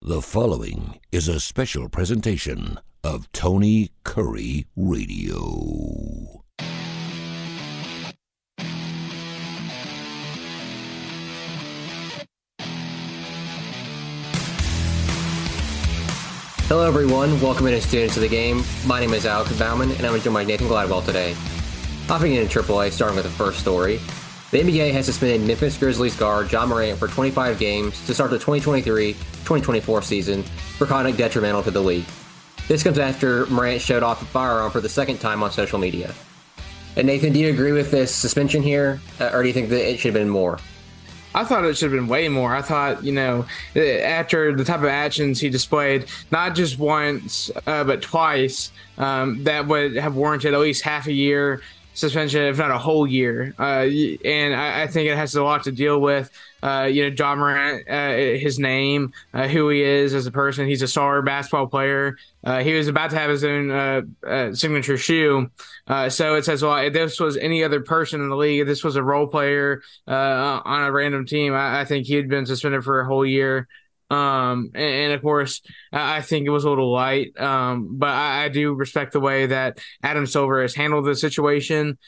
The following is a special presentation of Tony Curry Radio. Hello everyone, welcome in students of the game. My name is Alex Bauman and I'm joined by Nathan Gladwell today. Hopping into AAA, starting with the first story. The NBA has suspended Memphis Grizzlies guard Ja Morant for 25 games to start the 2023-2024 season for conduct detrimental to the league. This comes after Morant showed off a firearm for the second time on social media. And Nathan, do you agree with this suspension here, or do you think that it should have been more? I thought it should have been way more. I thought, after the type of actions he displayed, not just once, but twice, that would have warranted at least half a year suspension, if not a whole year. And I think it has a lot to deal with, Ja Morant, his name, who he is as a person. He's a star basketball player. He was about to have his own signature shoe. So it says, well, if this was any other person in the league, if this was a role player on a random team, I think he'd been suspended for a whole year. And of course, I think it was a little light, but I do respect the way that Adam Silver has handled the situation.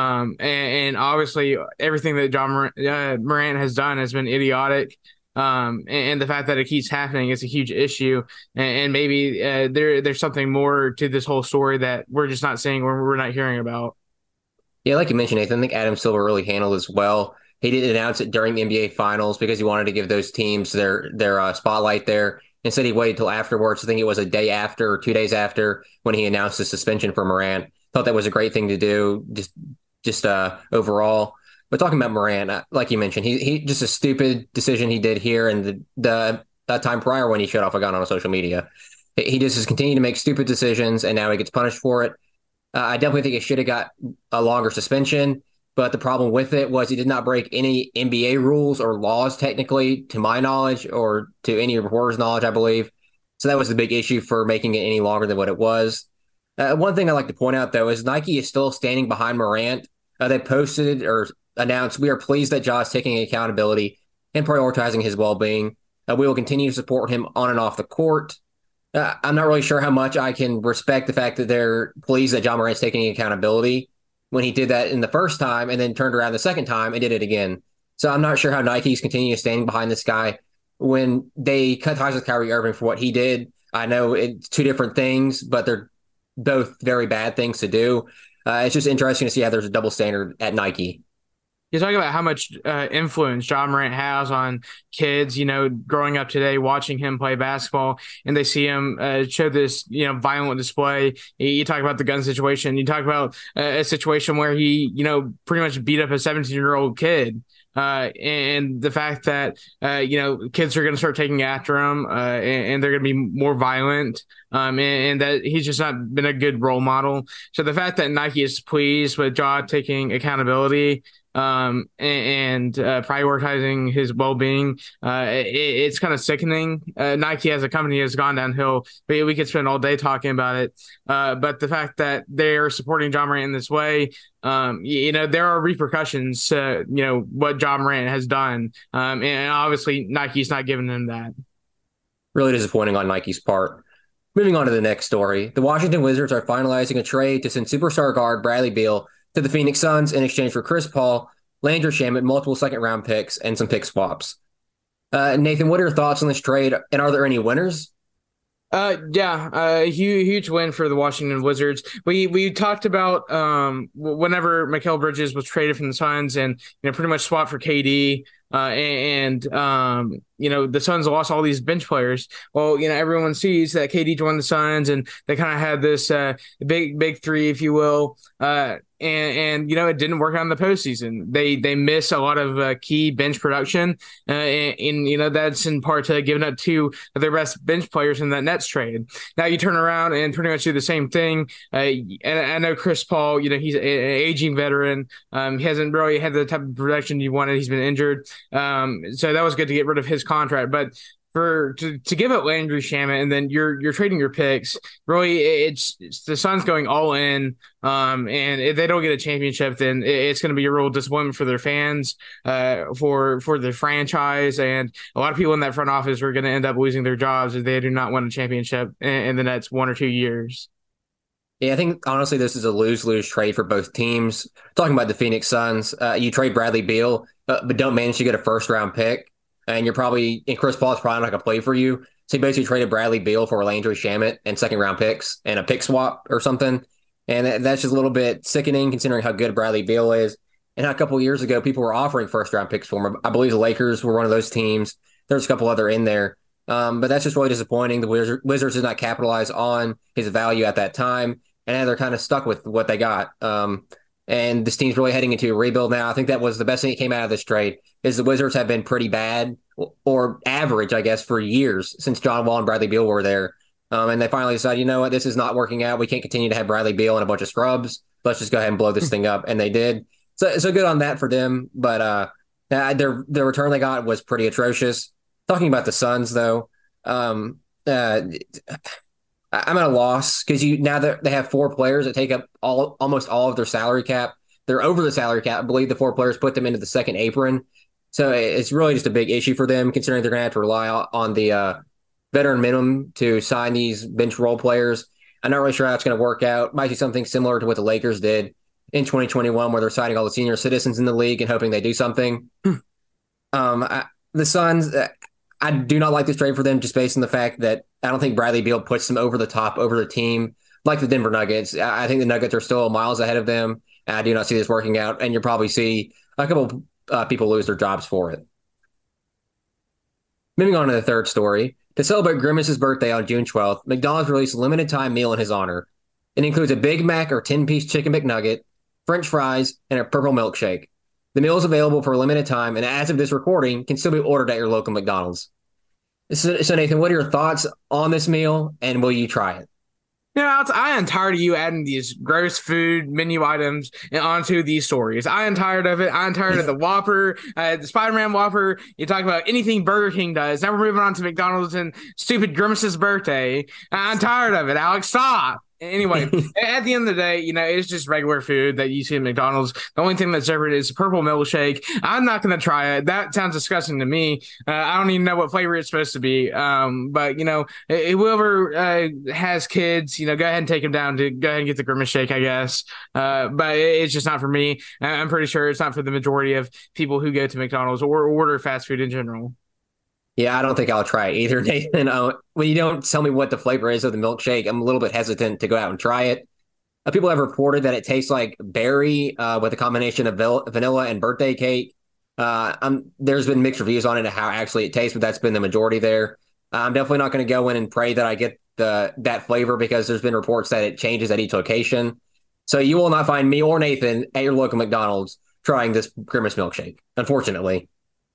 And obviously everything that Morant has done has been idiotic. And the fact that it keeps happening is a huge issue. And maybe there's something more to this whole story that we're just not seeing or we're not hearing about. Yeah, like you mentioned, Nathan, I think Adam Silver really handled this well. He didn't announce it during the NBA Finals because he wanted to give those teams their spotlight there. Instead, he waited till afterwards. I think it was a day after or 2 days after when he announced the suspension for Morant. Thought that was a great thing to do, just overall. But talking about Morant, like you mentioned, he just a stupid decision he did here, and that time prior when he showed off a gun on social media. He just has continued to make stupid decisions, and now he gets punished for it. I definitely think he should have got a longer suspension. But the problem with it was he did not break any NBA rules or laws, technically, to my knowledge, or to any reporter's knowledge, I believe. So that was the big issue for making it any longer than what it was. One thing I'd like to point out, though, is Nike is still standing behind Morant. They posted or announced, "We are pleased that Ja is taking accountability and prioritizing his well-being. We will continue to support him on and off the court." I'm not really sure how much I can respect the fact that they're pleased that Ja Morant's taking accountability when he did that in the first time and then turned around the second time and did it again. So I'm not sure how Nike's continuing to stand behind this guy when they cut ties with Kyrie Irving for what he did. I know it's two different things, but they're both very bad things to do. It's just interesting to see how there's a double standard at Nike. You talk about how much influence Ja Morant has on kids, growing up today, watching him play basketball, and they see him show this, violent display. You talk about the gun situation. You talk about a situation where he, pretty much beat up a 17-year-old kid. And the fact that, kids are going to start taking after him and they're going to be more violent and that he's just not been a good role model. So the fact that Nike is pleased with Ja taking accountability and prioritizing his well-being, it's kind of sickening. Nike as a company has gone downhill. We could spend all day talking about it. But the fact that they're supporting Ja Morant in this way, there are repercussions to, what Ja Morant has done. And obviously Nike's not giving him that. Really disappointing on Nike's part. Moving on to the next story. The Washington Wizards are finalizing a trade to send superstar guard Bradley Beal to the Phoenix Suns in exchange for Chris Paul, Landry Shamet, multiple second-round picks, and some pick swaps. Nathan, what are your thoughts on this trade, and are there any winners? Huge win for the Washington Wizards. We talked about whenever Mikal Bridges was traded from the Suns and pretty much swapped for KD. The Suns lost all these bench players. Well, everyone sees that KD joined the Suns and they kind of had this big three, if you will. And it didn't work out in the postseason. They miss a lot of key bench production, and that's in part to giving up two of their best bench players in that Nets trade. Now you turn around and pretty much do the same thing. And I know Chris Paul, he's an aging veteran. He hasn't really had the type of production you wanted. He's been injured, so that was good to get rid of his contract. But to give up Landry Shamet, and then you're trading your picks. Really, it's the Suns going all in. And if they don't get a championship, then it's going to be a real disappointment for their fans, for the franchise, and a lot of people in that front office are going to end up losing their jobs if they do not win a championship in the next 1 or 2 years. Yeah, I think honestly this is a lose-lose trade for both teams. Talking about the Phoenix Suns, you trade Bradley Beal, but don't manage to get a first-round pick, and Chris Paul's probably not going to play for you. So you basically traded Bradley Beal for Landry Shamet and second-round picks and a pick swap or something. And that's just a little bit sickening considering how good Bradley Beal is. And how a couple of years ago, people were offering first-round picks for him. I believe the Lakers were one of those teams. There's a couple other in there. But that's just really disappointing. The Wizards did not capitalize on his value at that time. And now they're kind of stuck with what they got. And this team's really heading into a rebuild now. I think that was the best thing that came out of this trade is the Wizards have been pretty bad or average, I guess, for years since John Wall and Bradley Beal were there. And they finally decided, you know what, this is not working out. We can't continue to have Bradley Beal and a bunch of scrubs. Let's just go ahead and blow this thing up. And they did. So good on that for them. But their return they got was pretty atrocious. Talking about the Suns, though, I'm at a loss because now that they have 4 players that take up almost all of their salary cap. They're over the salary cap. I believe the 4 players put them into the second apron. So it's really just a big issue for them considering they're going to have to rely on the veteran minimum to sign these bench role players. I'm not really sure how it's going to work out. Might be something similar to what the Lakers did in 2021 where they're signing all the senior citizens in the league and hoping they do something. The Suns, I do not like this trade for them just based on the fact that I don't think Bradley Beal puts them over the top, over the team like the Denver Nuggets. I think the Nuggets are still miles ahead of them. And I do not see this working out. And you'll probably see a couple people lose their jobs for it. Moving on to the third story. To celebrate Grimace's birthday on June 12th, McDonald's released a limited-time meal in his honor. It includes a Big Mac or 10-piece chicken McNugget, French fries, and a purple milkshake. The meal is available for a limited time, and as of this recording, can still be ordered at your local McDonald's. So Nathan, what are your thoughts on this meal, and will you try it? Alex, I am tired of you adding these gross food menu items onto these stories. I am tired of it. I'm tired of the Whopper, the Spider-Man Whopper. You talk about anything Burger King does. Now we're moving on to McDonald's and stupid Grimace's birthday. I'm tired of it, Alex. Stop. Anyway, at the end of the day, it's just regular food that you see at McDonald's. The only thing that's different is a purple milkshake. I'm not going to try it. That sounds disgusting to me. I don't even know what flavor it's supposed to be. But, whoever has kids, go ahead and take them down to go ahead and get the Grimace shake, I guess. But it's just not for me. I'm pretty sure it's not for the majority of people who go to McDonald's or order fast food in general. Yeah, I don't think I'll try it either, Nathan. When you don't tell me what the flavor is of the milkshake, I'm a little bit hesitant to go out and try it. People have reported that it tastes like berry with a combination of vanilla and birthday cake. There's been mixed reviews on it and how actually it tastes, but that's been the majority there. I'm definitely not going to go in and pray that I get that flavor because there's been reports that it changes at each location. So you will not find me or Nathan at your local McDonald's trying this Grimace milkshake, unfortunately.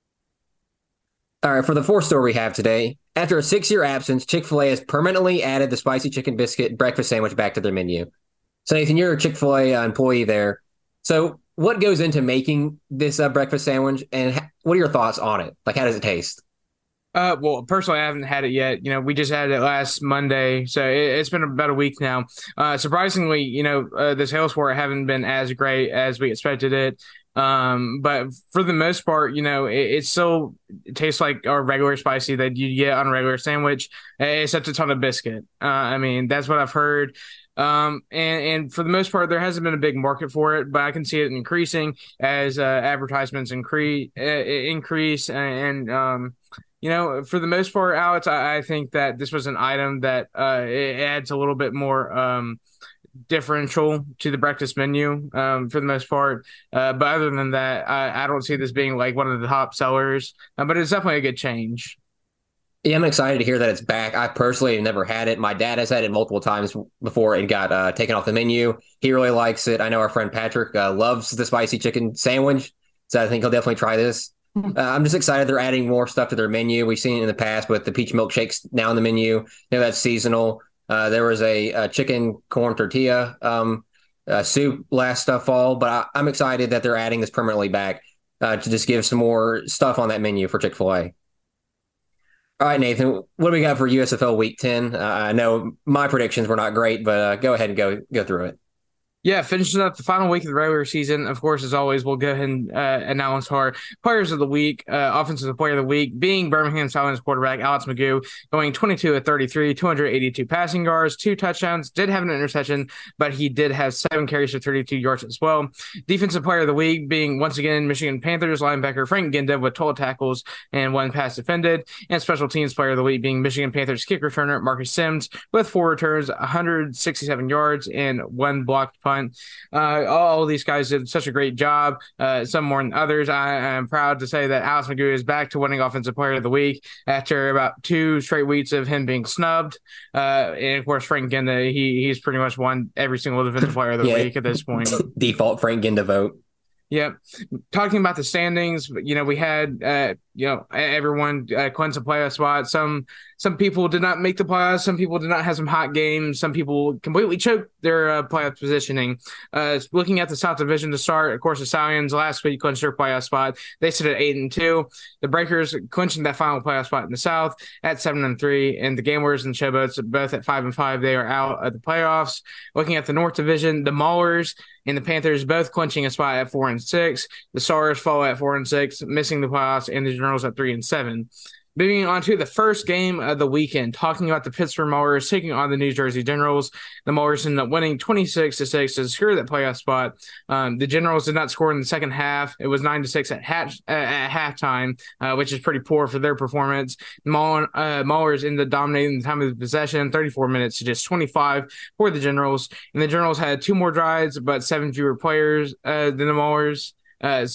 All right, for the fourth story we have today, after a 6-year absence, Chick-fil-A has permanently added the spicy chicken biscuit breakfast sandwich back to their menu. So, Nathan, you're a Chick-fil-A employee there. So what goes into making this breakfast sandwich, and what are your thoughts on it? Like, how does it taste? Well, personally, I haven't had it yet. We just had it last Monday, so it's been about a week now. Surprisingly, the sales for it haven't been as great as we expected it. But for the most part, it still tastes like a regular spicy that you get on a regular sandwich, except it's on a biscuit. That's what I've heard. And for the most part, there hasn't been a big market for it, but I can see it increasing as advertisements increase. For the most part, Alex, I think that this was an item that it adds a little bit more differential to the breakfast menu for the most part. But other than that, I don't see this being like one of the top sellers, but it's definitely a good change. Yeah, I'm excited to hear that it's back. I personally have never had it. My dad has had it multiple times before it got taken off the menu. He really likes it. I know our friend Patrick loves the spicy chicken sandwich, so I think he'll definitely try this. I'm just excited they're adding more stuff to their menu. We've seen it in the past with the peach milkshakes now in the menu. That's seasonal. There was a chicken corn tortilla soup last fall, but I'm excited that they're adding this permanently back to just give some more stuff on that menu for Chick-fil-A. All right, Nathan, what do we got for USFL Week 10? I know my predictions were not great, but go ahead and go through it. Yeah, finishing up the final week of the regular season. Of course, as always, we'll go ahead and announce our players of the week. Offensive player of the week being Birmingham Stallions quarterback Alex McGough, going 22 of 33, 282 passing yards, 2 touchdowns, did have an interception, but he did have 7 carries for 32 yards as well. Defensive player of the week being, once again, Michigan Panthers linebacker Frank Ginda with 12 tackles and 1 pass defended. And special teams player of the week being Michigan Panthers kick returner Marcus Sims with 4 returns, 167 yards, and 1 blocked punt. All of these guys did such a great job, some more than others. I am proud to say that Alex McGough is back to winning Offensive Player of the Week after about 2 straight weeks of him being snubbed. And of course, Frank Ginda, he's pretty much won every single Defensive Player of the Week at this point. Default Frank Ginda vote. Yep. Talking about the standings, we had, everyone clinch a playoff spot. Some people did not make the playoffs. Some people did not have some hot games. Some people completely choked their playoff positioning. Looking at the South Division to start, of course, the Stallions last week clinched their playoff spot. They sit at 8-2. The Breakers clinching that final playoff spot in the South at 7-3, and the Gamblers and Showboats both at 5-5. They are out of the playoffs. Looking at the North Division, the Maulers and the Panthers both clinching a spot at 4-6. The Stars fall at 4-6, missing the playoffs, and the Generals at 3-7. Moving on to the first game of the weekend, talking about the Pittsburgh Maulers taking on the New Jersey Generals. The Maulers ended up winning 26-6 to secure that playoff spot. The Generals did not score in the second half. It was 9-6 at halftime, which is pretty poor for their performance. Maulers ended up dominating the time of the possession, 34 minutes to just 25 for the Generals. And the Generals had 2 more drives, but 7 fewer players than the Maulers. That's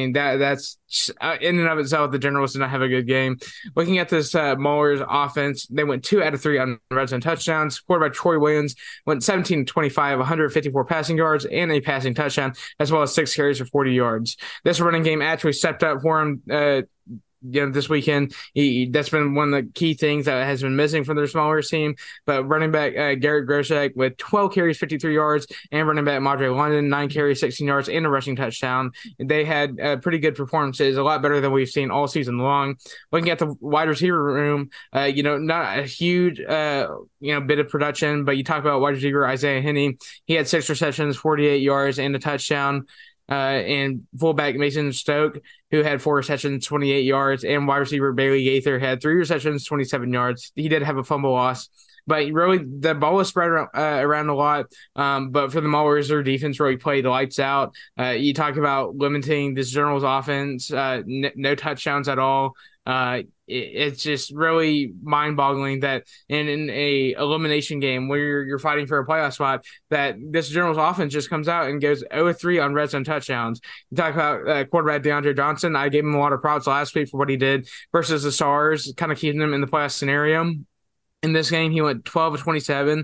in and of itself, the Generals did not have a good game. Looking at this Maulers offense, they went 2 out of 3 on red zone touchdowns. Quarterback Troy Williams went 17-25, 154 passing yards and a passing touchdown, as well as 6 carries for 40 yards. This running game actually stepped up for him this weekend. That's been one of the key things that has been missing from their smaller team. But running back Garrett Groshek with 12 carries, 53 yards, and running back Madre London, 9 carries, 16 yards, and a rushing touchdown. They had pretty good performances, a lot better than we've seen all season long. Looking at the wide receiver room, not a huge bit of production, but you talk about wide receiver Isaiah Henney. He had 6 receptions, 48 yards, and a touchdown. And fullback Mason Stoke, who had 4 receptions, 28 yards, and wide receiver Bailey Gaither had 3 receptions, 27 yards. He did have a fumble loss, but really the ball was spread around a lot. But for the Maulers, their defense really played lights out. You talk about limiting this Generals offense, no touchdowns at all. It's just really mind-boggling that in a elimination game where you're fighting for a playoff spot, that this Generals offense just comes out and goes 0-3 on red zone touchdowns. You talk about quarterback DeAndre Johnson. I gave him a lot of props last week for what he did versus the Stars, kind of keeping them in the playoff scenario. In this game, he went 12 of 27,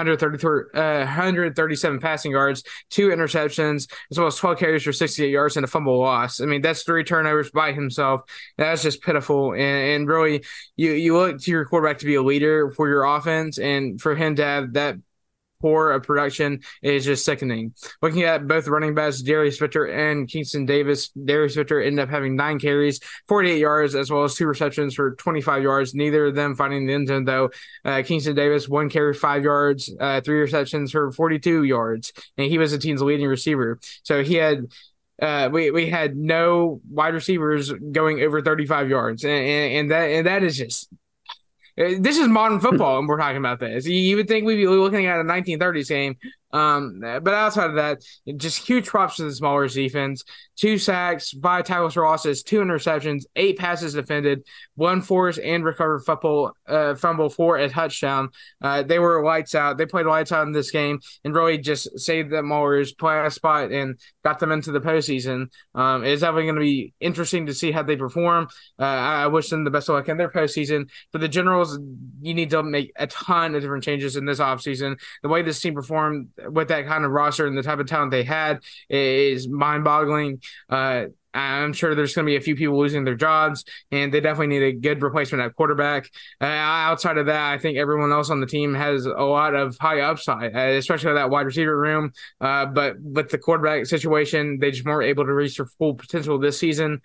137 passing yards, 2 interceptions, as well as 12 carries for 68 yards and a fumble loss. I mean, that's 3 turnovers by himself. That's just pitiful. And really, you look to your quarterback to be a leader for your offense, and for him to have that poor of production is just sickening. Looking at both running backs, Darius Victor and Kingston Davis, Darius Victor ended up having 9 carries, 48 yards, as well as 2 receptions for 25 yards. Neither of them finding the end zone, though. Kingston Davis, 1 carry, 5 yards, 3 receptions for 42 yards, and he was the team's leading receiver. So he had we had no wide receivers going over 35 yards, and that is just. This is modern football, and we're talking about this. You would think we'd be looking at a 1930s game. But outside of that, just huge props to the Maulers defense. 2 sacks, 5 tackles for losses, 2 interceptions, 8 passes defended, 1 forced and recovered fumble for a touchdown. They were lights out. They played lights out in this game and really just saved the Maulers playoff spot and got them into the postseason. It's definitely going to be interesting to see how they perform. I wish them the best of luck in their postseason. For the Generals, you need to make a ton of different changes in this offseason. The way this team performed with that kind of roster and the type of talent they had is mind-boggling. I'm sure there's going to be a few people losing their jobs, and they definitely need a good replacement at quarterback. Outside of that, I think everyone else on the team has a lot of high upside, especially that wide receiver room. But with the quarterback situation, they just weren't able to reach their full potential this season.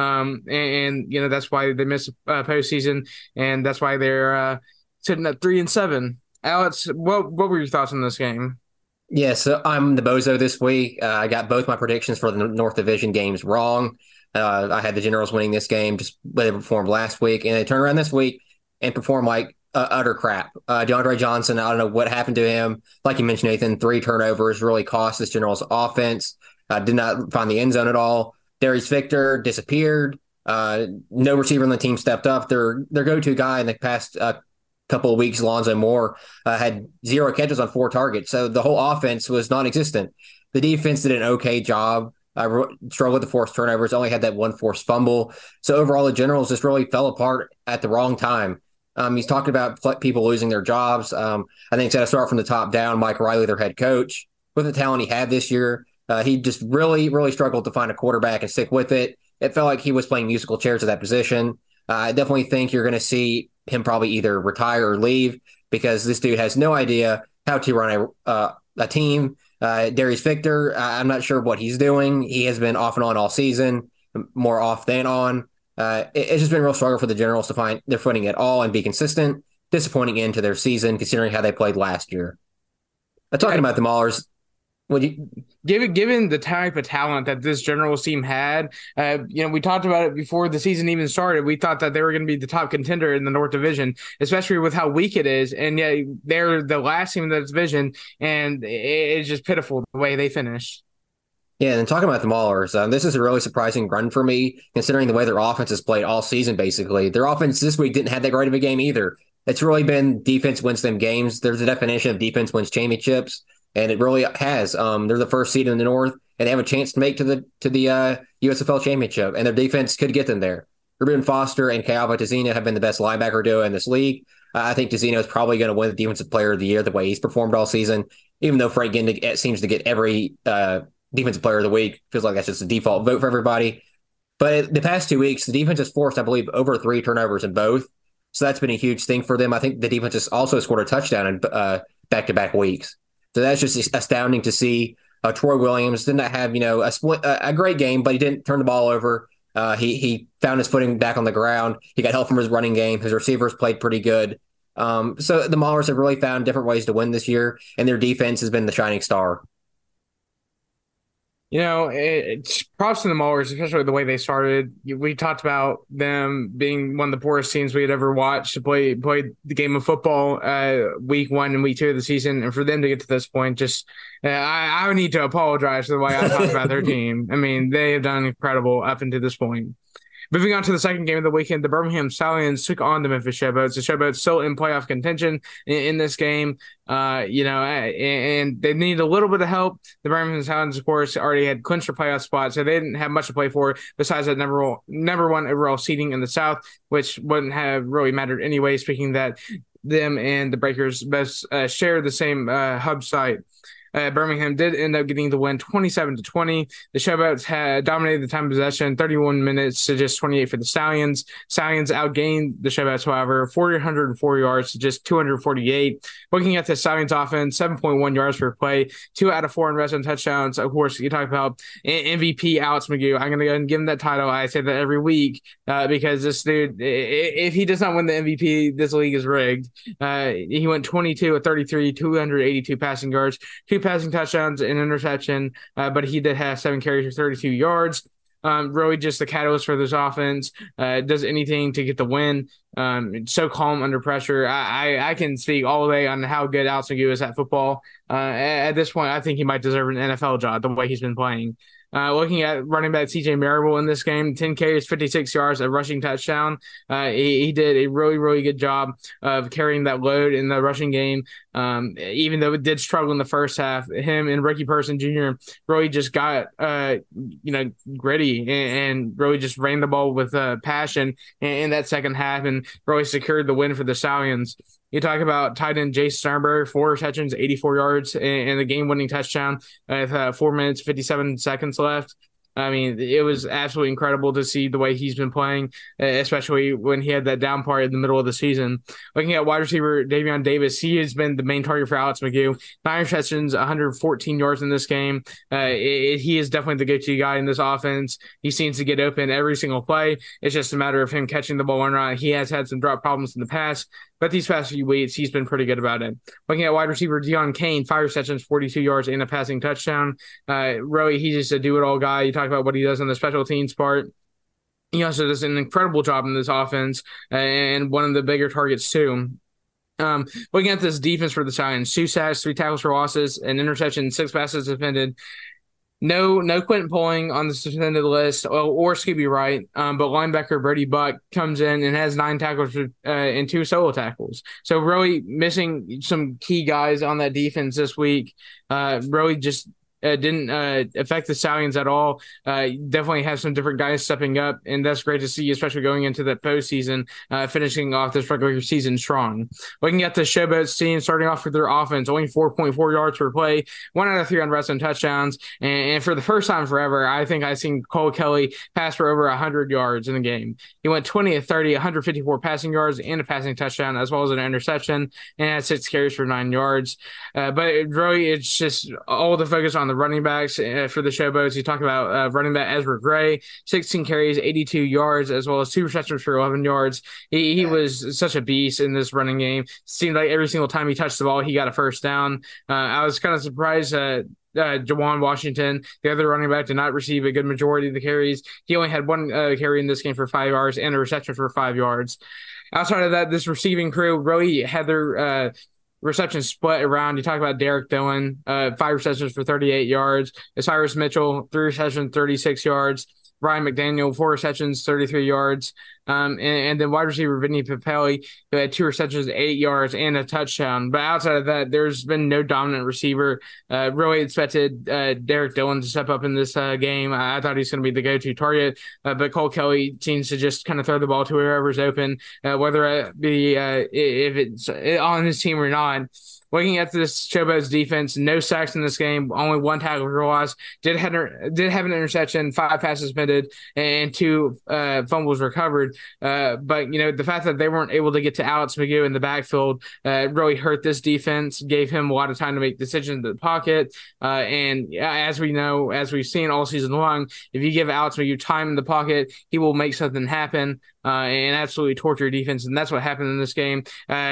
And that's why they missed postseason, and that's why they're sitting at 3-7. Alex, what were your thoughts on this game? Yeah, so I'm the bozo this week. I got both my predictions for the North Division games wrong. I had the Generals winning this game, just the way they performed last week, and they turned around this week and performed like utter crap. DeAndre Johnson, I don't know what happened to him. Like you mentioned, Nathan, 3 turnovers really cost this Generals offense. Did not find the end zone at all. Darius Victor disappeared. No receiver on the team stepped up. Their go-to guy in the past couple of weeks, Alonzo Moore, had 0 catches on 4 targets. So the whole offense was non-existent. The defense did an okay job. Struggled with the forced turnovers, only had that 1 forced fumble. So overall, the Generals just really fell apart at the wrong time. He's talking about people losing their jobs. I think it's got to start from the top down. Mike Riley, their head coach, with the talent he had this year, he just really, really struggled to find a quarterback and stick with it. It felt like he was playing musical chairs at that position. I definitely think you're going to see him probably either retire or leave because this dude has no idea how to run a team. Darius Victor, I'm not sure what he's doing. He has been off and on all season, more off than on. It's just been a real struggle for the Generals to find their footing at all and be consistent. Disappointing end to their season considering how they played last year. Talking about the Maulers, given the type of talent that this Generals team had, we talked about it before the season even started. We thought that they were going to be the top contender in the North Division, especially with how weak it is. And yet they're the last team in the division, and it's just pitiful the way they finished. Yeah, and talking about the Maulers, this is a really surprising run for me, considering the way their offense has played all season, basically. Their offense this week didn't have that great of a game either. It's really been defense wins them games. There's a definition of defense wins championships. And it really has. They're the first seed in the North, and they have a chance to make to the USFL championship, and their defense could get them there. Ruben Foster and Kayaba Tazino have been the best linebacker duo in this league. I think Tazino is probably going to win the Defensive Player of the Year the way he's performed all season, even though Frank Gindig seems to get every Defensive Player of the Week. Feels like that's just a default vote for everybody. But the past 2 weeks, the defense has forced, I believe, over 3 turnovers in both. So that's been a huge thing for them. I think the defense has also scored a touchdown in back-to-back weeks. So that's just astounding to see. Troy Williams did not have, a great game, but he didn't turn the ball over. He found his footing back on the ground. He got help from his running game. His receivers played pretty good. So the Maulers have really found different ways to win this year, and their defense has been the shining star. It's props to the Maulers, especially the way they started. We talked about them being one of the poorest teams we had ever watched to play the game of football week 1 and week 2 of the season. And for them to get to this point, I would need to apologize for the way I talked about their team. I mean, they have done incredible up until this point. Moving on to the second game of the weekend, the Birmingham Stallions took on the Memphis Showboats. The Showboats still in playoff contention in this game, and they need a little bit of help. The Birmingham Stallions, of course, already had clinched their playoff spot, so they didn't have much to play for besides that number 1 overall seeding in the South, which wouldn't have really mattered anyway, speaking that them and the Breakers both share the same hub site. Birmingham did end up getting the win 27-20. The Showboats had dominated the time of possession, 31 minutes to just 28 for the Stallions. Stallions outgained the Showboats, however, 404 yards to just 248. Looking at the Stallions offense, 7.1 yards per play, 2 out of 4 in red zone touchdowns. Of course, you talk about MVP Alex McGee. I'm going to go and give him that title. I say that every week because this dude, if he does not win the MVP, this league is rigged. He went 22 of 33, 282 passing yards, 2 passing touchdowns, an interception, but he did have 7 carries for 32 yards. Really just the catalyst for this offense. Does anything to get the win. So calm under pressure. I can speak all day on how good Alex McGee is at football. At this point, I think he might deserve an NFL job the way he's been playing. Looking at running back CJ Marable in this game, 10 carries, 56 yards, a rushing touchdown. He did a really, really good job of carrying that load in the rushing game. Even though it did struggle in the first half, him and Ricky Person Jr. really just got, gritty and really just ran the ball with passion in that second half and really secured the win for the Stallions. You talk about tight end Jace Sternberg, 4 receptions, 84 yards, and the game-winning touchdown with 4 minutes, 57 seconds left. I mean, it was absolutely incredible to see the way he's been playing, especially when he had that down part in the middle of the season. Looking at wide receiver Davion Davis, he has been the main target for Alex McGough. 9 receptions, 114 yards in this game. He is definitely the go-to guy in this offense. He seems to get open every single play. It's just a matter of him catching the ball or not. He has had some drop problems in the past, but these past few weeks, he's been pretty good about it. Looking at wide receiver Deon Cain, 5 receptions, 42 yards, and a passing touchdown. Really, he's just a do-it-all guy. You talk about what he does on the special teams part. He also does an incredible job in this offense and one of the bigger targets too. Looking at this defense for the Giants, 2 sacks, 3 tackles for losses, an interception, 6 passes defended. No Quentin Poling on the suspended list or Scooby Wright, but linebacker Brady Buck comes in and has 9 tackles and 2 solo tackles. So really missing some key guys on that defense this week. Really just didn't affect the Stallions at all. Definitely have some different guys stepping up, and that's great to see, especially going into the postseason, finishing off this regular season strong. Looking at the Showboats team, starting off with their offense, only 4.4 yards per play, 1 out of 3 on rushing touchdowns, and for the first time forever, I think I've seen Cole Kelly pass for over 100 yards in the game. He went 20 of 30, 154 passing yards and a passing touchdown, as well as an interception, and had 6 carries for 9 yards. But it's just all the focus on the running backs for the Showboats. You talk about running back Ezra Gray, 16 carries, 82 yards, as well as 2 receptions for 11 yards. He was such a beast in this running game. Seemed like every single time he touched the ball, he got a first down. I was kind of surprised Jawan Washington, the other running back, did not receive a good majority of the carries. He only had 1 carry in this game for 5 yards and a reception for 5 yards. Outside of that, this receiving crew really had their receptions split around. You talk about Derek Dillon, 5 receptions for 38 yards. Cyrus Mitchell, 3 receptions, 36 yards. Ryan McDaniel, 4 receptions, 33 yards. And then wide receiver Vinny Papelli, who had 2 receptions, 8 yards, and a touchdown. But outside of that, there's been no dominant receiver. Really expected Derek Dillon to step up in this game. I thought he's going to be the go-to target. But Cole Kelly seems to just kind of throw the ball to whoever's open, whether it be if it's on his team or not. Looking at this Showboats defense, no sacks in this game, only 1 tackle for loss. Did have an interception, 5 passes suspended, and 2 fumbles recovered. But the fact that they weren't able to get to Alex McGough in the backfield really hurt this defense. Gave him a lot of time to make decisions in the pocket. And as we know, as we've seen all season long, if you give Alex McGough time in the pocket, he will make something happen. And absolutely torture defense, and that's what happened in this game.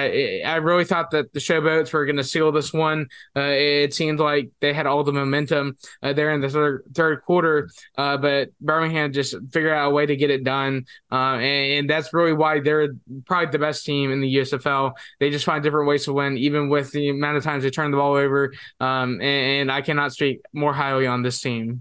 I really thought that the Showboats were going to seal this one. It seemed like they had all the momentum there in the third quarter, but Birmingham just figured out a way to get it done, and that's really why they're probably the best team in the USFL. They just find different ways to win, even with the amount of times they turn the ball over, and I cannot speak more highly on this team.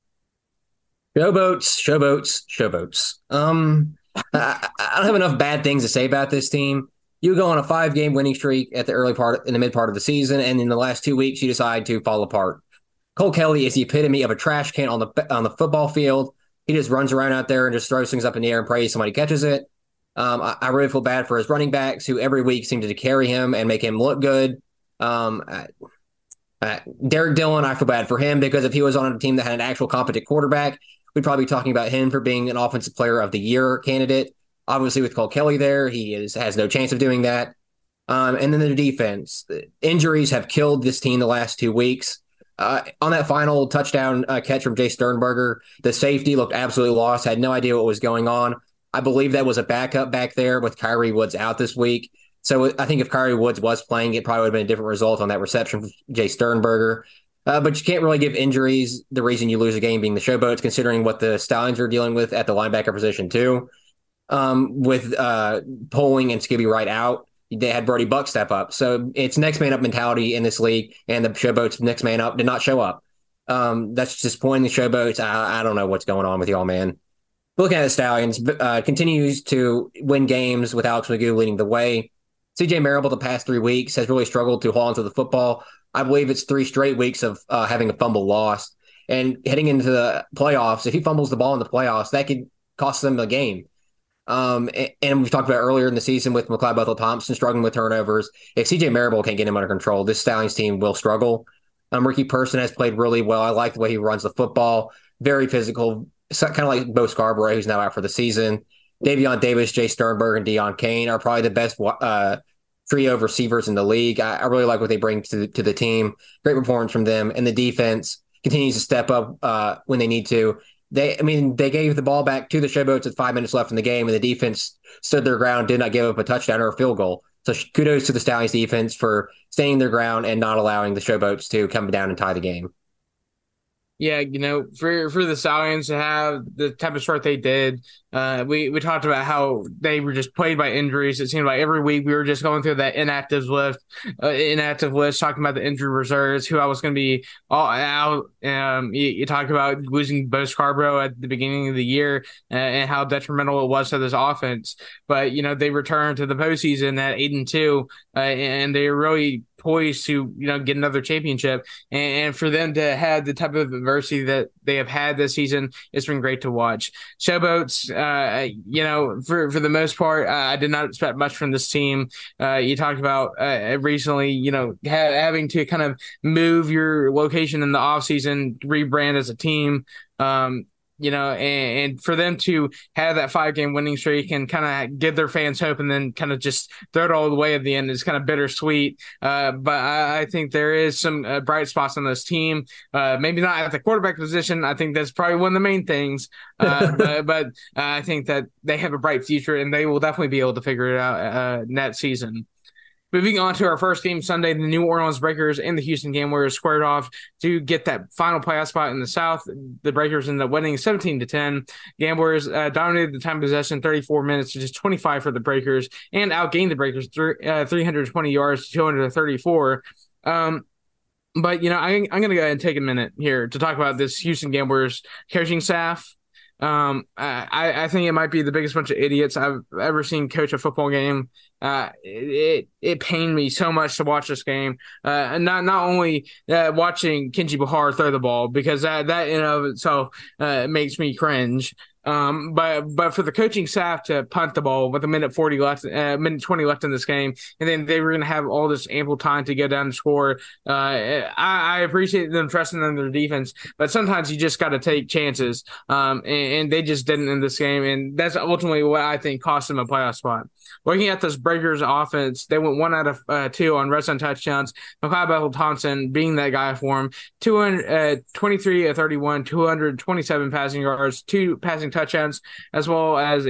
Showboats. I don't have enough bad things to say about this team. You go on a 5-game winning streak in the mid part of the season, and in the last 2 weeks, you decide to fall apart. Cole Kelly is the epitome of a trash can on the football field. He just runs around out there and just throws things up in the air and prays somebody catches it. I really feel bad for his running backs, who every week seem to carry him and make him look good. Derek Dillon, I feel bad for him, because if he was on a team that had an actual competent quarterback, we'd probably be talking about him for being an offensive player of the year candidate. Obviously, with Cole Kelly there, he has no chance of doing that. And then the defense. Injuries have killed this team the last 2 weeks. On that final touchdown catch from Jay Sternberger, the safety looked absolutely lost, had no idea what was going on. I believe that was a backup back there with Kyrie Woods out this week. So I think if Kyrie Woods was playing, it probably would have been a different result on that reception from Jay Sternberger. But you can't really give injuries the reason you lose a game being the Showboats, considering what the Stallions are dealing with at the linebacker position too. With Poling and Scooby Wright out, they had Brody Buck step up. So it's next man up mentality in this league, and the Showboats next man up did not show up. That's disappointing. The Showboats, I don't know what's going on with y'all, man. Looking at the Stallions, continues to win games with Alex McGough leading the way. CJ Marable the past 3 weeks has really struggled to hold onto the football. I believe it's 3 straight weeks of having a fumble lost. And heading into the playoffs, if he fumbles the ball in the playoffs, that could cost them the game. And we've talked about earlier in the season with McLeod Bethel-Thompson struggling with turnovers. If CJ Marable can't get him under control, this Stallions team will struggle. Ricky Person has played really well. I like the way he runs the football. very physical, kind of like Bo Scarborough, who's now out for the season. Davion Davis, Jay Sternberg, and Deon Cain are probably the best trio of receivers in the league. I really like what they bring to the team. Great performance from them, and the defense continues to step up when they need to. They gave the ball back to the Showboats with 5 minutes left in the game, and the defense stood their ground, did not give up a touchdown or a field goal. So kudos to the Stallions defense for standing their ground and not allowing the Showboats to come down and tie the game. Yeah, for the Stallions to have the type of start they did, we talked about how they were just plagued by injuries. It seemed like every week we were just going through that inactive list, talking about the injury reserves, who I was going to be all out. You talk about losing Bo Scarborough at the beginning of the year and how detrimental it was to this offense. But, they returned to the postseason at 8-2, and they really poised to get another championship, and for them to have the type of adversity that they have had this season, it's been great to watch. Showboats, for the most part, I did not expect much from this team. You talked about recently, having to kind of move your location in the offseason, rebrand as a team. And for them to have that 5-game winning streak and kind of give their fans hope and then kind of just throw it all the way at the end is kind of bittersweet. But I think there is some bright spots on this team. Maybe not at the quarterback position. I think that's probably one of the main things. But I think that they have a bright future and they will definitely be able to figure it out next season. Moving on to our first game Sunday, the New Orleans Breakers and the Houston Gamblers squared off to get that final playoff spot in the South. The Breakers ended up winning 17-10. Gamblers dominated the time of possession, 34 minutes to just 25 for the Breakers, and outgained the Breakers 320 yards to 234. But, I'm going to go ahead and take a minute here to talk about this Houston Gamblers coaching staff. I think it might be the biggest bunch of idiots I've ever seen coach a football game. It pained me so much to watch this game. And not only watching Kenji Bahar throw the ball, because that in and of itself makes me cringe. But for the coaching staff to punt the ball with minute 20 left in this game, and then they were going to have all this ample time to go down and score. I appreciate them trusting in their defense, but sometimes you just got to take chances. And they just didn't in this game, and that's ultimately what I think cost them a playoff spot. Looking at this Breakers offense, they went 1 out of 2 on red zone touchdowns. McLeod Bethel-Thompson being that guy for him, 23 of 31, 227 passing yards, 2 passing touchdowns, as well as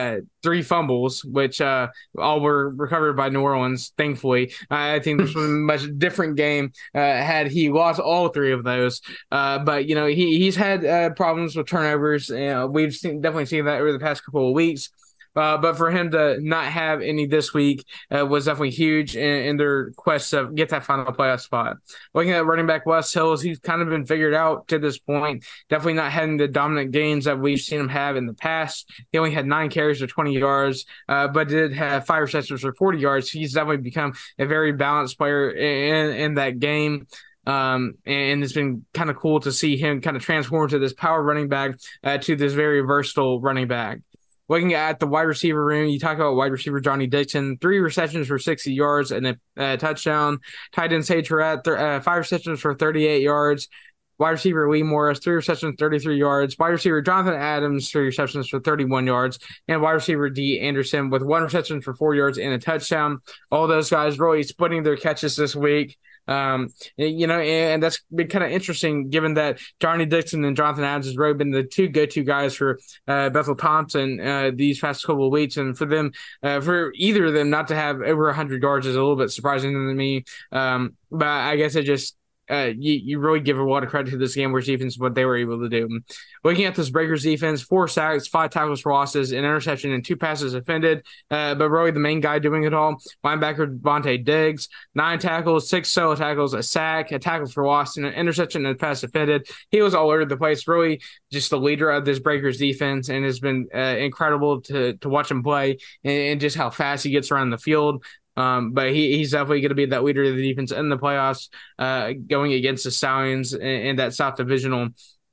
3 fumbles, which all were recovered by New Orleans, thankfully. I think this was a much different game had he lost all 3 of those. But, he's had problems with turnovers. We've definitely seen that over the past couple of weeks. But for him to not have any this week was definitely huge in their quest to get that final playoff spot. Looking at running back Wes Hills, he's kind of been figured out to this point. Definitely not having the dominant gains that we've seen him have in the past. He only had 9 carries for 20 yards, but did have 5 receptions for 40 yards. He's definitely become a very balanced player in that game. And it's been kind of cool to see him kind of transform to this power running back to this very versatile running back. Looking at the wide receiver room, you talk about wide receiver Johnny Dixon, 3 receptions for 60 yards and a touchdown. Tight end Sage Surratt, 5 receptions for 38 yards. Wide receiver Lee Morris, 3 receptions, 33 yards. Wide receiver Jonathan Adams, 3 receptions for 31 yards. And wide receiver D. Anderson with 1 reception for 4 yards and a touchdown. All those guys really splitting their catches this week. And that's been kind of interesting given that Johnny Dixon and Jonathan Adams has really been the 2 go-to guys for Bethel-Thompson these past couple of weeks. And for them, for either of them not to have over 100 yards is a little bit surprising to me. But I guess it just, you really give a lot of credit to this Gamblers defense, what they were able to do. Looking at this Breakers defense, 4 sacks, 5 tackles for losses, an interception, and 2 passes defended. But really the main guy doing it all, linebacker Devontae Diggs, 9 tackles, 6 solo tackles, a sack, a tackle for loss, and an interception and a pass defended. He was all over the place, really just the leader of this Breakers defense, and it's been incredible to watch him play and just how fast he gets around the field. But he's definitely going to be that leader of the defense in the playoffs, going against the Stallions in that South Divisional.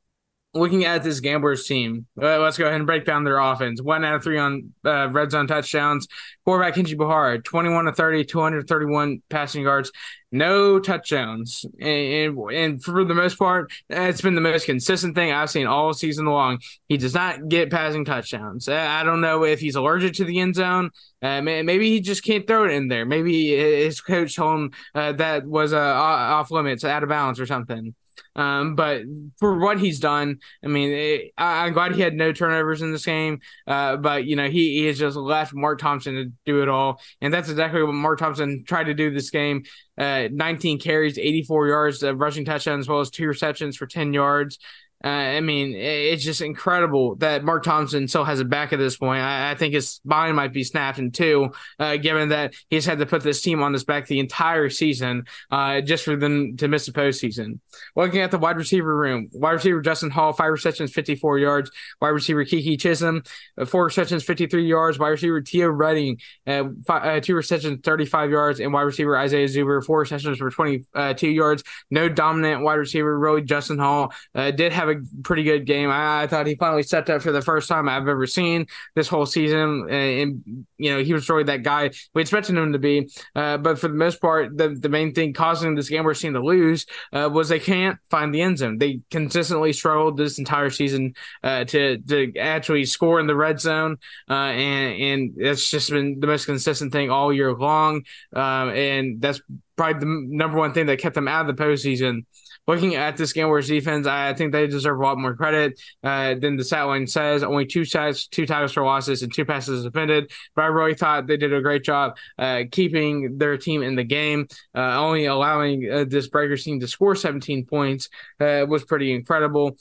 looking at this Gamblers team, let's go ahead and break down their offense. 1 out of 3 on red zone touchdowns. Quarterback Kenji Bahara, 21 to 30, 231 passing yards, no touchdowns. And for the most part, it's been the most consistent thing I've seen all season long. He does not get passing touchdowns. I don't know if he's allergic to the end zone. Maybe he just can't throw it in there. Maybe his coach told him that was off limits, out of bounds or something. But for what he's done, I mean, I'm glad he had no turnovers in this game. But he has just left Mark Thompson to do it all, and that's exactly what Mark Thompson tried to do this game. 19 carries, 84 yards, rushing touchdown, as well as 2 receptions for 10 yards. I mean, it's just incredible that Mark Thompson still has it back at this point. I think his spine might be snapped in two, given that he's had to put this team on his back the entire season just for them to miss the postseason. Looking at the wide receiver room, wide receiver Justin Hall, 5 receptions, 54 yards. Wide receiver Kiki Chisholm, 4 receptions, 53 yards. Wide receiver Tio Redding, 2 receptions, 35 yards. And wide receiver Isaiah Zuber, 4 receptions for 22 yards. No dominant wide receiver, really. Justin Hall did have a pretty good game. I thought he finally stepped up for the first time I've ever seen this whole season. And he was really that guy we expected him to be. But for the most part, the main thing causing this game we're seeing to lose was they can't find the end zone. They consistently struggled this entire season to actually score in the red zone. And it's just been the most consistent thing all year long. And that's probably the number one thing that kept them out of the postseason. Looking at this Gamblers defense, I think they deserve a lot more credit than the stat line says. Only 2 sacks, 2 tackles for losses, and 2 passes defended. But I really thought they did a great job keeping their team in the game. Only allowing this Breakers team to score 17 points was pretty incredible.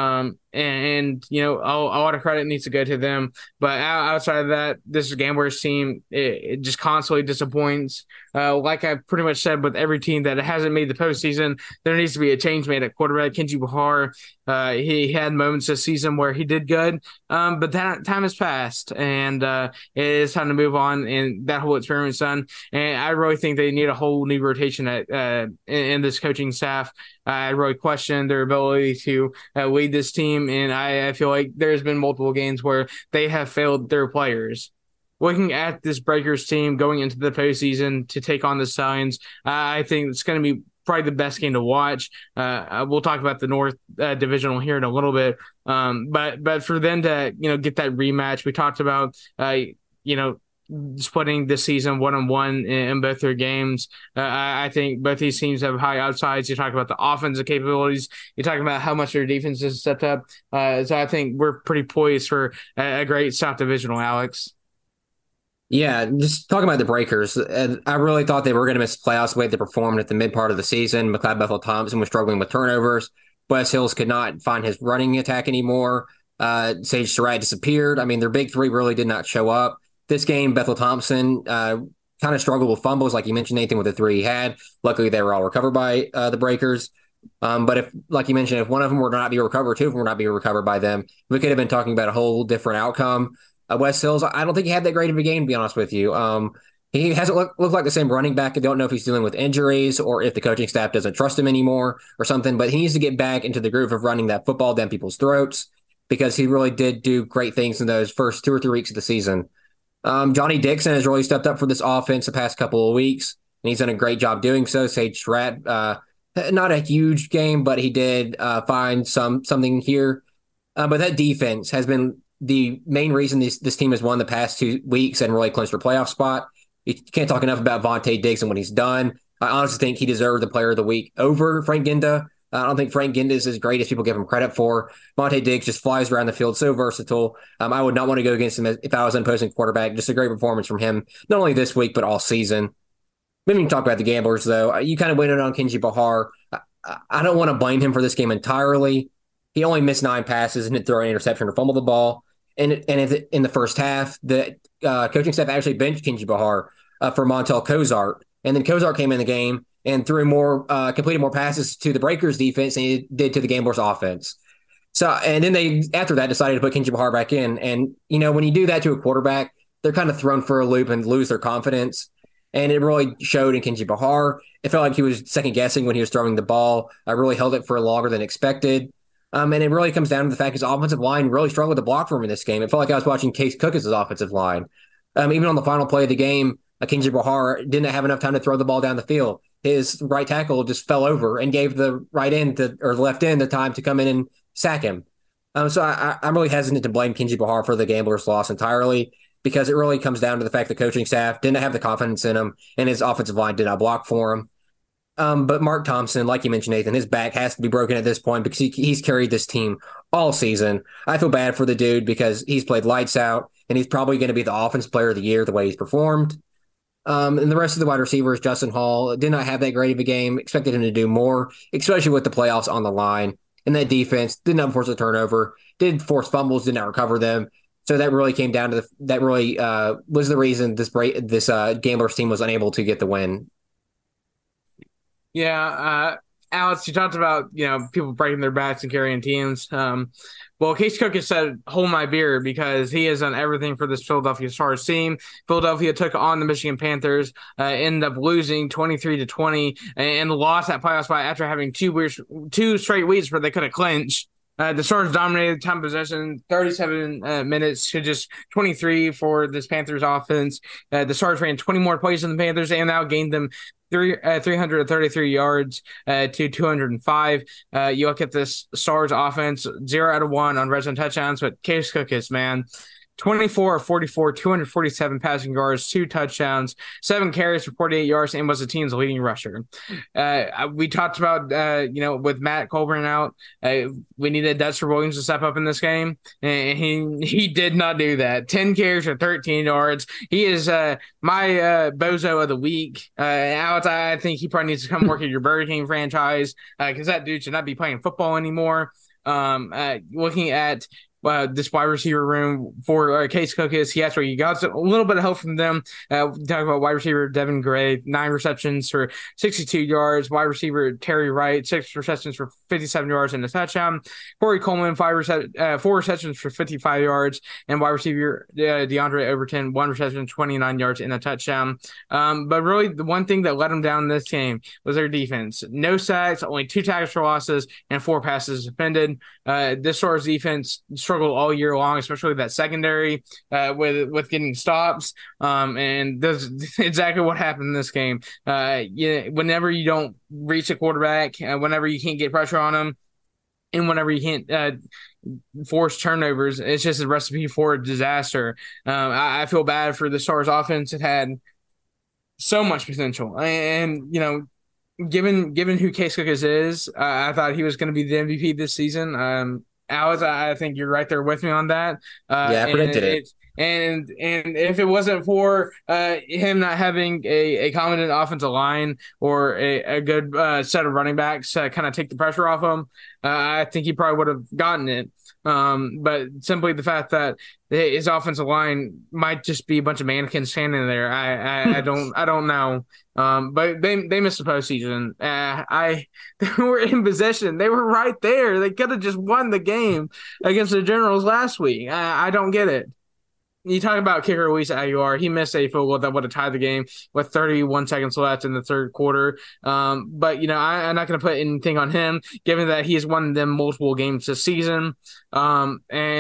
And a lot of credit needs to go to them. But outside of that, this Gamblers team, it just constantly disappoints. Like I pretty much said with every team that hasn't made the postseason, there needs to be a change made at quarterback. Kenji Bahar, he had moments this season where he did good, but that time has passed, and it is time to move on. And that whole experiment's done. And I really think they need a whole new rotation in this coaching staff. I really question their ability to lead this team, and I feel like there's been multiple games where they have failed their players. Looking at this Breakers team going into the postseason to take on the Stallions, I think it's going to be probably the best game to watch. We'll talk about the North Divisional here in a little bit, but for them to get that rematch, we talked about splitting this season 1-1 in both their games. I think both these teams have high outsides. You talk about the offensive capabilities. You talk about how much their defense is stepped up. So I think we're pretty poised for a great South Divisional, Alex. Yeah, just talking about the Breakers, I really thought they were going to miss playoffs the way they performed at the mid part of the season. McLeod Bethel-Thompson was struggling with turnovers. Wes Hills could not find his running attack anymore. Sage Surratt disappeared. I mean, their big three really did not show up. This game, Bethel-Thompson kind of struggled with fumbles, like you mentioned, Nathan, with the 3 he had. Luckily, they were all recovered by the Breakers. But if, like you mentioned, if one of them were not be recovered, 2 of them were not be recovered by them, we could have been talking about a whole different outcome. Wes Hills, I don't think he had that great of a game, to be honest with you. He hasn't looked like the same running back. I don't know if he's dealing with injuries or if the coaching staff doesn't trust him anymore or something, but he needs to get back into the groove of running that football down people's throats because he really did do great things in those first 2 or 3 weeks of the season. Johnny Dixon has really stepped up for this offense the past couple of weeks, and he's done a great job doing so. Sage Surratt, not a huge game, but he did find something here. But that defense has been the main reason this team has won the past 2 weeks and really clinched their playoff spot. You can't talk enough about Vontae Diggs and what he's done. I honestly think he deserved the player of the week over Frank Ginda. I don't think Frank Ginda is as great as people give him credit for. Vontae Diggs just flies around the field, so versatile. I would not want to go against him if I was an opposing quarterback. Just a great performance from him, not only this week, but all season. Maybe we can talk about the Gamblers, though. You kind of went on Kenji Bahar. I don't want to blame him for this game entirely. He only missed 9 passes and didn't throw an interception or fumble the ball. And in the first half, the coaching staff actually benched Kenji Bahar for Montel Cozart. And then Cozart came in the game and threw completed more passes to the Breakers defense than he did to the Gamblers offense. So, and then they, after that, decided to put Kenji Bahar back in. And, when you do that to a quarterback, they're kind of thrown for a loop and lose their confidence. And it really showed in Kenji Bahar. It felt like he was second guessing when he was throwing the ball. I really held it for longer than expected. And it really comes down to the fact his offensive line really struggled to block for him in this game. It felt like I was watching Case Cook's offensive line. Even on the final play of the game, Akinji Bahar didn't have enough time to throw the ball down the field. His right tackle just fell over and gave the right end or the left end the time to come in and sack him. So I'm really hesitant to blame Kinji Bahar for the Gamblers' loss entirely because it really comes down to the fact the coaching staff didn't have the confidence in him and his offensive line did not block for him. But Mark Thompson, like you mentioned, Nathan, his back has to be broken at this point because he's carried this team all season. I feel bad for the dude because he's played lights out and he's probably going to be the offensive player of the year the way he's performed. And the rest of the wide receivers, Justin Hall, did not have that great of a game. Expected him to do more, especially with the playoffs on the line. And that defense did not force a turnover, did force fumbles, did not recover them. So that really came down to that really was the reason this Gamblers team was unable to get the win. Yeah, Alex, you talked about people breaking their backs and carrying teams. Well, Case Cook has said, "Hold my beer," because he has done everything for this Philadelphia Stars team. Philadelphia took on the Michigan Panthers, ended up losing 23-20, and lost that playoff spot after having two straight weeks where they could have clinched. The Stars dominated time possession, 37 minutes to just 23 for this Panthers offense. The Stars ran 20 more plays than the Panthers and now gained them 333 yards to 205. You look at this Stars offense, 0 out of 1 on red zone touchdowns, but Case Cook is, man, 24 of 44, 247 passing yards, 2 touchdowns, 7 carries for 48 yards, and was the team's leading rusher. We talked about, with Matt Colburn out, we needed Dexter Williams to step up in this game, and he did not do that. 10 carries for 13 yards. He is my bozo of the week. Alex, I think he probably needs to come work at your Burger King franchise because that dude should not be playing football anymore. Looking at this wide receiver room for Case Cook he actually got a little bit of help from them. Talk about wide receiver Devin Gray, 9 receptions for 62 yards. Wide receiver Terry Wright, 6 receptions for 57 yards and a touchdown. Corey Coleman, 4 receptions for 55 yards. And wide receiver DeAndre Overton, 1 reception, 29 yards and a touchdown. But really, the one thing that let them down in this game was their defense. No sacks, only 2 tackles for losses, and 4 passes defended. This Stars defense struggled all year long, especially that secondary with getting stops. And that's exactly what happened in this game. Whenever you don't reach a quarterback, whenever you can't get pressure on them, and whenever you can't force turnovers, it's just a recipe for a disaster. I feel bad for the Stars offense. It had so much potential. And, given who Case Cook is, I thought he was going to be the MVP this season. Alex, I think you're right there with me on that. I predicted it. And if it wasn't for him not having a competent offensive line or a good set of running backs to kind of take the pressure off him, I think he probably would have gotten it. But simply the fact that his offensive line might just be a bunch of mannequins standing there, I don't know. But they missed the postseason. They were in possession. They were right there. They could have just won the game against the Generals last week. I don't get it. You talk about kicker Luis Aguilar. He missed a field goal that would have tied the game with 31 seconds left in the third quarter. But, I'm not going to put anything on him, given that he's won them multiple games this season. I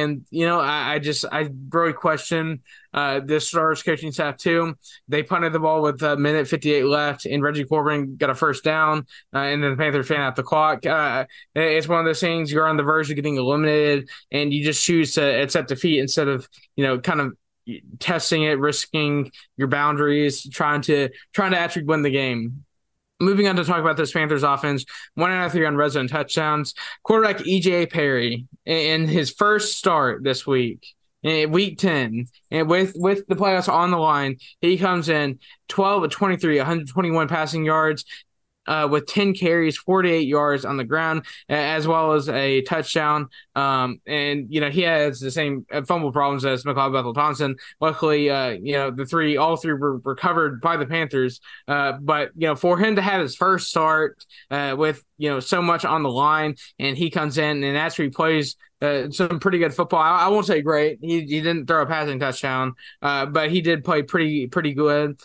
really question the Stars coaching staff too. They punted the ball with a minute 58 left, and Reggie Corbin got a first down, and then the Panthers ran out the clock. It's one of those things, you're on the verge of getting eliminated, and you just choose to accept defeat instead of kind of testing it, risking your boundaries, trying to actually win the game. Moving on to talk about this Panthers offense, 1 out of 3 on red zone touchdowns. Quarterback E.J. Perry in his first start this week, in week 10, and with the playoffs on the line, he comes in 12 of 23, 121 passing yards, with 10 carries, 48 yards on the ground, as well as a touchdown. And he has the same fumble problems as McLeod Bethel-Thompson. Luckily, all three were recovered by the Panthers. But for him to have his first start with so much on the line, and he comes in and actually plays some pretty good football. I won't say great. He didn't throw a passing touchdown, but he did play pretty good.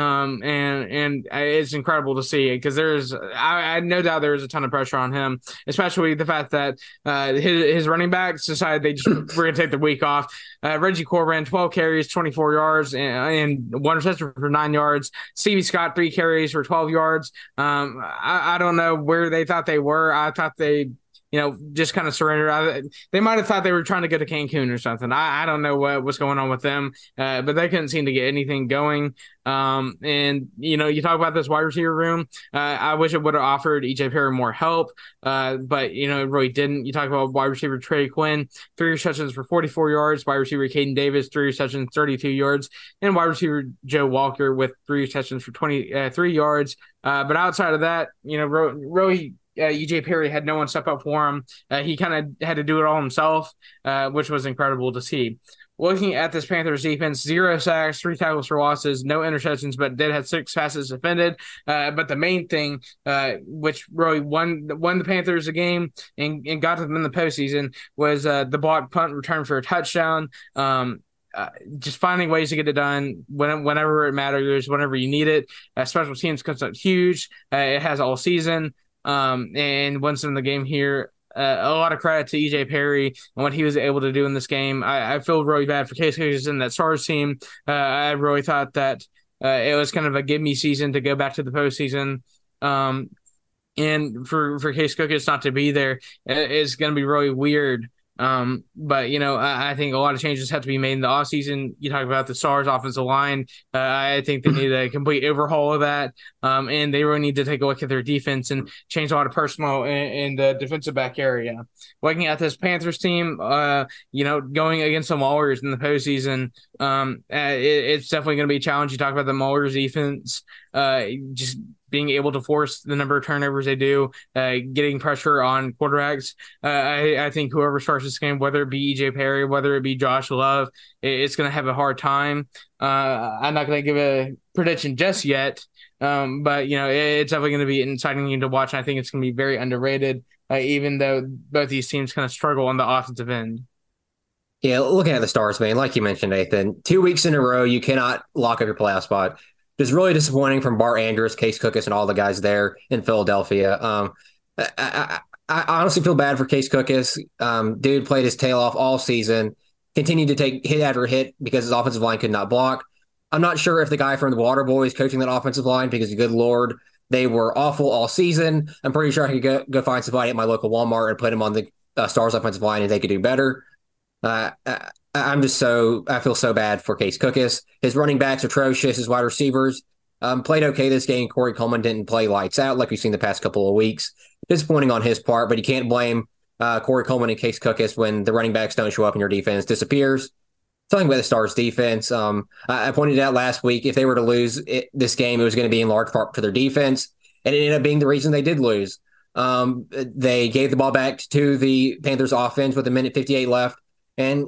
And it's incredible to see because I no doubt there was a ton of pressure on him, especially the fact that his running backs decided we're going to take the week off. Reggie Corbin, 12 carries, 24 yards, and one reception for 9 yards. Stevie Scott, 3 carries for 12 yards. I don't know where they thought they were. I thought they just kind of surrendered. They might have thought they were trying to go to Cancun or something. I don't know what was going on with them, but they couldn't seem to get anything going. And you talk about this wide receiver room. I wish it would have offered EJ Perry more help, but it really didn't. You talk about wide receiver Trey Quinn, 3 receptions for 44 yards. Wide receiver Caden Davis, 3 receptions, 32 yards, and wide receiver Joe Walker with 3 receptions for 23 yards. But outside of that, really. EJ Perry had no one step up for him. He kind of had to do it all himself, which was incredible to see. Looking at this Panthers defense, 0 sacks, 3 tackles for losses, no interceptions, but did have 6 passes defended. But the main thing, which really won the Panthers a game and got them in the postseason, was the blocked punt return for a touchdown. Just finding ways to get it done whenever it matters, whenever you need it. Special teams comes out huge. It has all season. And once in the game here, a lot of credit to EJ Perry and what he was able to do in this game. I feel really bad for Case Cookis and that Stars team. I really thought that it was kind of a give me season to go back to the postseason. And for Case Cookis not to be there is going to be really weird. But I think a lot of changes have to be made in the offseason. You talk about the Stars offensive line. I think they need a complete overhaul of that. And they really need to take a look at their defense and change a lot of personnel in the defensive back area. Looking at this Panthers team, going against the Maulers in the postseason, it's definitely going to be a challenge. You talk about the Maulers defense, just being able to force the number of turnovers they do, getting pressure on quarterbacks. I think whoever starts this game, whether it be EJ Perry, whether it be Josh Love, it's going to have a hard time. I'm not going to give a prediction just yet, but it's definitely going to be an exciting game to watch. And I think it's going to be very underrated, even though both these teams kind of struggle on the offensive end. Yeah, looking at the Stars, man, like you mentioned, Nathan, 2 weeks in a row, you cannot lock up your playoff spot. Just really disappointing from Bart Andrews, Case Cookis, and all the guys there in Philadelphia. I honestly feel bad for Case Cookis. Dude played his tail off all season, continued to take hit after hit because his offensive line could not block. I'm not sure if the guy from the Water Boys coaching that offensive line, because good Lord, they were awful all season. I'm pretty sure I could go find somebody at my local Walmart and put him on the Stars offensive line and they could do better. I feel so bad for Case Cookis. His running backs atrocious. His wide receivers played okay this game. Corey Coleman didn't play lights out like we've seen the past couple of weeks. Disappointing on his part, but you can't blame Corey Coleman and Case Cookis when the running backs don't show up and your defense disappears. Talking about the Stars defense, I pointed out last week, if they were to lose this game, it was going to be in large part to their defense, and it ended up being the reason they did lose. They gave the ball back to the Panthers offense with 1:58 left. And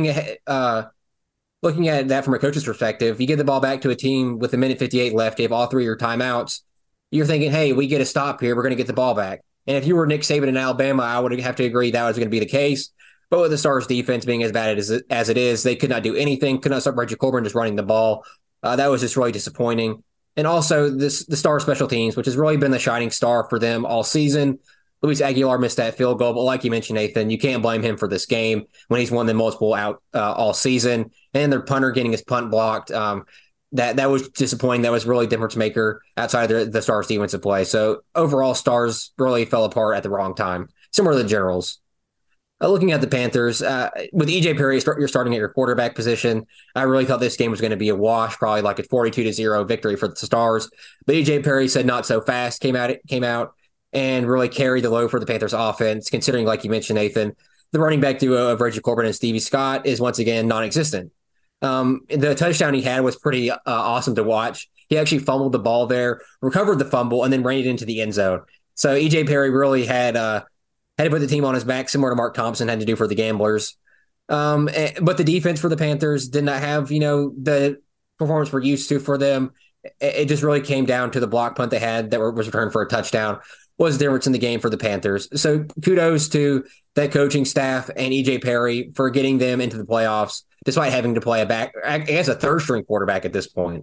looking at that from a coach's perspective, you give the ball back to a team with 1:58 left, you have all 3 of your timeouts, you're thinking, hey, we get a stop here, we're going to get the ball back. And if you were Nick Saban in Alabama, I would have to agree that was going to be the case. But with the Stars defense being as bad as it is, they could not do anything, could not stop Reggie Corbin just running the ball. That was just really disappointing. And also the Stars special teams, which has really been the shining star for them all season. Luis Aguilar missed that field goal, but like you mentioned, Nathan, you can't blame him for this game when he's won them multiple out all season. And their punter getting his punt blocked, that was disappointing. That was really a difference maker outside of the Stars defensive play. So overall, Stars really fell apart at the wrong time, similar to the Generals. Looking at the Panthers, with EJ Perry, you're starting at your quarterback position. I really thought this game was going to be a wash, probably like a 42-0 victory for the Stars. But EJ Perry said not so fast, came out and really carried the load for the Panthers offense, considering, like you mentioned, Nathan, the running back duo of Reggie Corbin and Stevie Scott is once again non-existent. The touchdown he had was pretty awesome to watch. He actually fumbled the ball there, recovered the fumble, and then ran it into the end zone. So EJ Perry really had to put the team on his back, similar to Mark Thompson had to do for the Gamblers. But the defense for the Panthers did not have, the performance we're used to for them. It just really came down to the block punt they had that was returned for a touchdown. was the difference in the game for the Panthers. So kudos to that coaching staff and EJ Perry for getting them into the playoffs, despite having to play a third string quarterback at this point.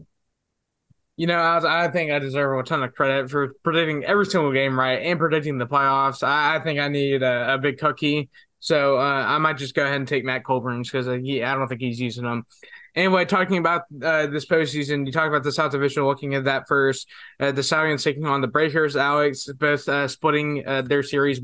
I think I deserve a ton of credit for predicting every single game right and predicting the playoffs. I think I need a big cookie. So I might just go ahead and take Matt Colburn's because I don't think he's using them. Anyway, talking about this postseason, you talk about the South Division, looking at that first. The Stallions taking on the Breakers, Alex, both splitting their series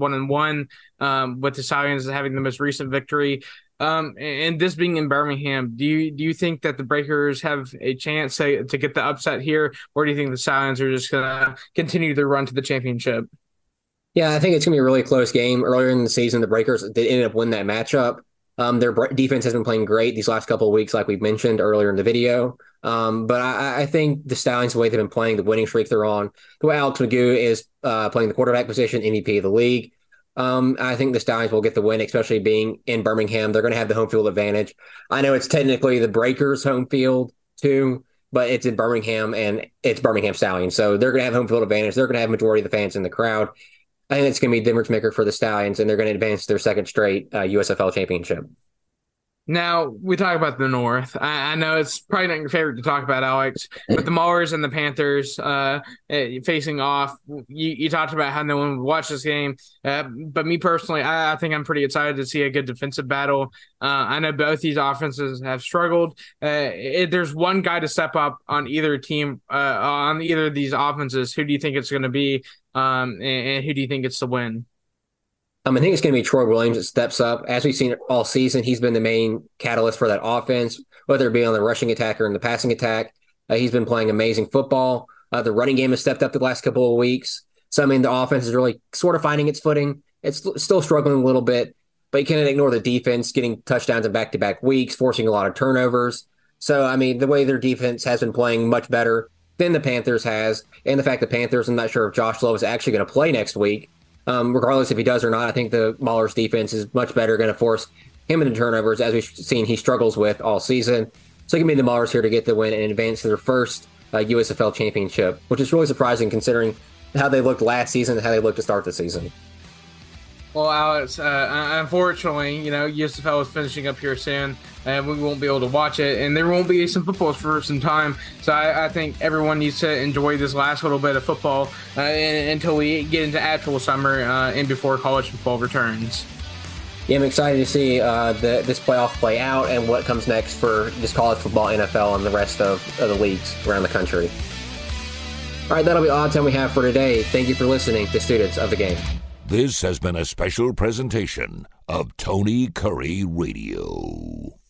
1-1, with the Stallions having the most recent victory. And this being in Birmingham, do you think that the Breakers have a chance to get the upset here, or do you think the Stallions are just going to continue their run to the championship? Yeah, I think it's going to be a really close game. Earlier in the season, the Breakers did end up winning that matchup. Their defense has been playing great these last couple of weeks, like we mentioned earlier in the video. But I think the Stallions, the way they've been playing, the winning streak they're on, the way Alex McGough is playing the quarterback position, MVP of the league, I think the Stallions will get the win, especially being in Birmingham. They're going to have the home field advantage. I know it's technically the Breakers' home field too, but it's in Birmingham and it's Birmingham Stallions. So they're going to have home field advantage. They're going to have majority of the fans in the crowd. I think it's going to be a difference maker for the Stallions, and they're going to advance their second straight USFL championship. Now, we talk about the North. I know it's probably not your favorite to talk about, Alex, but the Maulers and the Panthers facing off. You talked about how no one would watch this game, but me personally, I think I'm pretty excited to see a good defensive battle. I know both these offenses have struggled. There's one guy to step up on either team, on either of these offenses. Who do you think it's going to be, and who do you think it's to win? I think it's going to be Troy Williams that steps up. As we've seen all season, he's been the main catalyst for that offense, whether it be on the rushing attack or in the passing attack. He's been playing amazing football. The running game has stepped up the last couple of weeks. So, the offense is really sort of finding its footing. It's still struggling a little bit, but you can't ignore the defense getting touchdowns in back-to-back weeks, forcing a lot of turnovers. So, the way their defense has been playing much better than the Panthers has, and the fact that Panthers, I'm not sure if Josh Love is actually going to play next week. Regardless if he does or not, I think the Maulers defense is much better, going to force him into turnovers, as we've seen he struggles with all season. So it can be the Maulers here to get the win and advance to their first USFL championship, which is really surprising considering how they looked last season and how they looked to start the season. Well, Alex, unfortunately, USFL is finishing up here soon, and we won't be able to watch it, and there won't be some football for some time. So I think everyone needs to enjoy this last little bit of football until we get into actual summer and before college football returns. Yeah, I'm excited to see this playoff play out and what comes next for this college football, NFL, and the rest of the leagues around the country. All right, that'll be all the time we have for today. Thank you for listening to Students of the Game. This has been a special presentation of Tony Curry Radio.